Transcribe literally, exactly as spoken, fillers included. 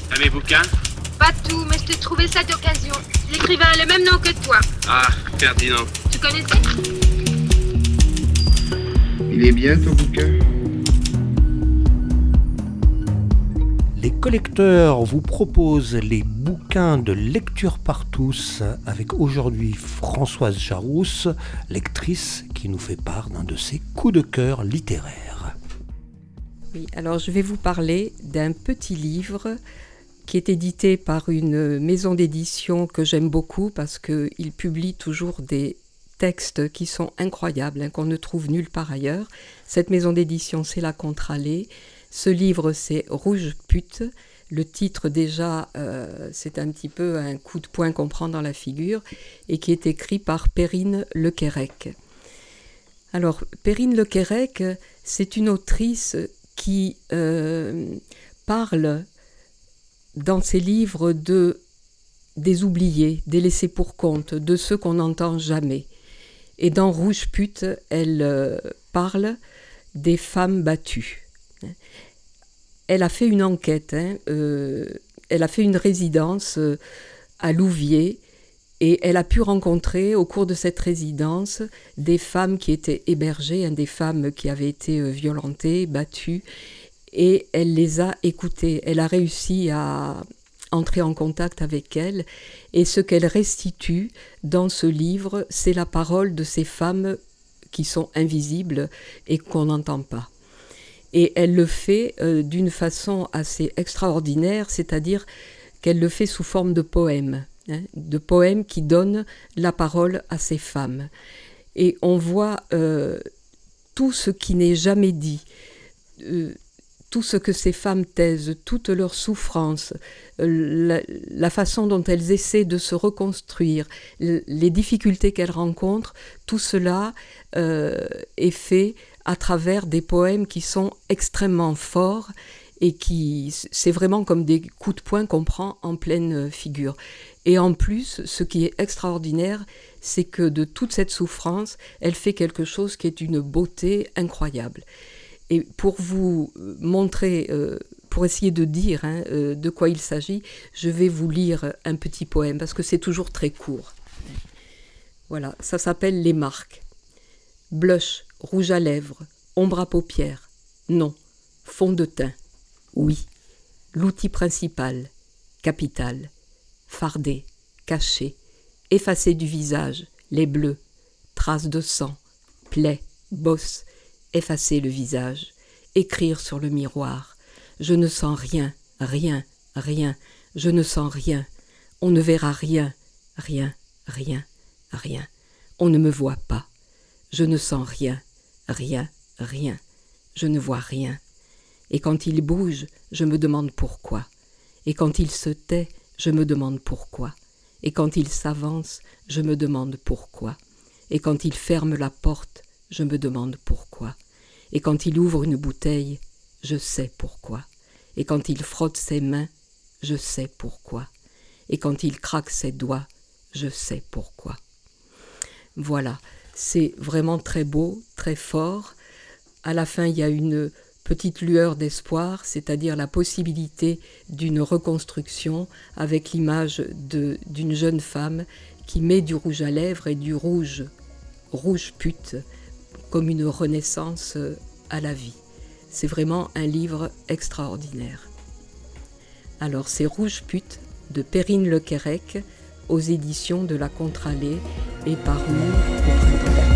T'as mes bouquins? Pas tout, mais je t'ai trouvé ça d'occasion. L'écrivain a le même nom que toi. Ah, Ferdinand. Tu connaissais? Il est bien ton bouquin? Les collecteurs vous proposent les bouquins de lecture par tous avec aujourd'hui Françoise Jarousse, lectrice qui nous fait part d'un de ses coups de cœur littéraires. Oui, alors je vais vous parler d'un petit livre qui est édité par une maison d'édition que j'aime beaucoup parce qu'il publie toujours des textes qui sont incroyables, hein, qu'on ne trouve nulle part ailleurs. Cette maison d'édition, c'est La Contralée. Ce livre, c'est Rouge Pute. Le titre, déjà, euh, c'est un petit peu un coup de poing qu'on prend dans la figure et qui est écrit par Perrine Lequerec. Alors, Perrine Lequerec, c'est une autrice qui euh, parle dans ses livres de, des oubliés, des laissés pour compte, de ceux qu'on n'entend jamais. Et dans Rouge Pute, elle euh, parle des femmes battues. Elle a fait une enquête, hein, euh, elle a fait une résidence euh, à Louviers et elle a pu rencontrer au cours de cette résidence des femmes qui étaient hébergées, hein, des femmes qui avaient été euh, violentées, battues, et elle les a écoutées. Elle a réussi à entrer en contact avec elles et ce qu'elle restitue dans ce livre, c'est la parole de ces femmes qui sont invisibles et qu'on n'entend pas. Et elle le fait euh, d'une façon assez extraordinaire, c'est-à-dire qu'elle le fait sous forme de poèmes, hein, de poèmes qui donnent la parole à ces femmes. Et on voit euh, tout ce qui n'est jamais dit, euh, tout ce que ces femmes taisent, toutes leurs souffrances, euh, la, la façon dont elles essaient de se reconstruire, les difficultés qu'elles rencontrent, tout cela euh, est fait à travers des poèmes qui sont extrêmement forts et qui, c'est vraiment comme des coups de poing qu'on prend en pleine figure. Et en plus, ce qui est extraordinaire, c'est que de toute cette souffrance, elle fait quelque chose qui est d'une beauté incroyable. Et pour vous montrer, euh, pour essayer de dire hein, euh, de quoi il s'agit, je vais vous lire un petit poème, parce que c'est toujours très court. Voilà, ça s'appelle Les marques. Blush, rouge à lèvres, ombre à paupières, non, fond de teint, oui, l'outil principal, capital, fardé, caché, effacé du visage, les bleus, traces de sang, plaies, bosses, effacer le visage, écrire sur le miroir, je ne sens rien, rien, rien, je ne sens rien, on ne verra rien, rien, rien, rien, on ne me voit pas. Je ne sens rien, rien, rien, je ne vois rien. Et quand il bouge, je me demande pourquoi. Et quand il se tait, je me demande pourquoi. Et quand il s'avance, je me demande pourquoi. Et quand il ferme la porte, je me demande pourquoi. Et quand il ouvre une bouteille, je sais pourquoi. Et quand il frotte ses mains, je sais pourquoi. Et quand il craque ses doigts, je sais pourquoi. Voilà. C'est vraiment très beau, très fort. À la fin, il y a une petite lueur d'espoir, c'est-à-dire la possibilité d'une reconstruction avec l'image de, d'une jeune femme qui met du rouge à lèvres et du rouge, rouge pute, comme une renaissance à la vie. C'est vraiment un livre extraordinaire. Alors, c'est Rouge pute de Perrine Lequerec, aux éditions de La Contralée et paru au printemps.